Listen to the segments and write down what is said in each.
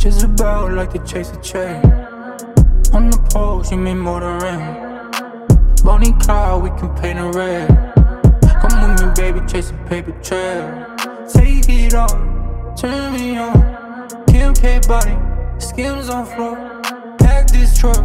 Just about like to chase a check. On the pole, she made more than rent. Bonnie cloud, we can paint a red. Come with me, baby, chase a paper trail. Take it off, turn me on. Kim K body, skims on floor. Pack this truck,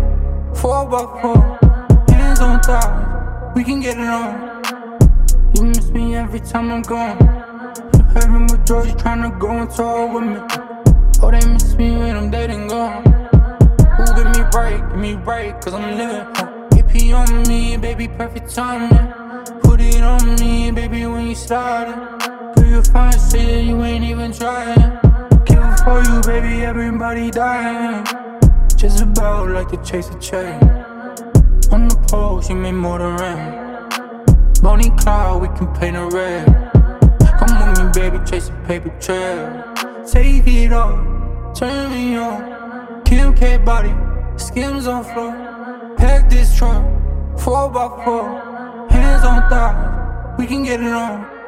4x4. Hands on thighs, we can get it on. You miss me every time I'm gone. You heaven with Georgie tryna go on tour with me. Oh, they miss me when I'm dead and gone. Ooh, give me right, cause I'm living. AP on me, baby, perfect timing. Put it on me, baby, when you started. Do you find shit you ain't even trying? Kill for you, baby, everybody dying. Just about like to chase a check. On the pole, she made more than rent. Bonnie cloud, we can paint a red. Come with me, baby, chase a paper trail. Take it off, turn me on. Kim K body, skims on floor. Pack this truck, 4x4. Hands on thighs, we can get it on.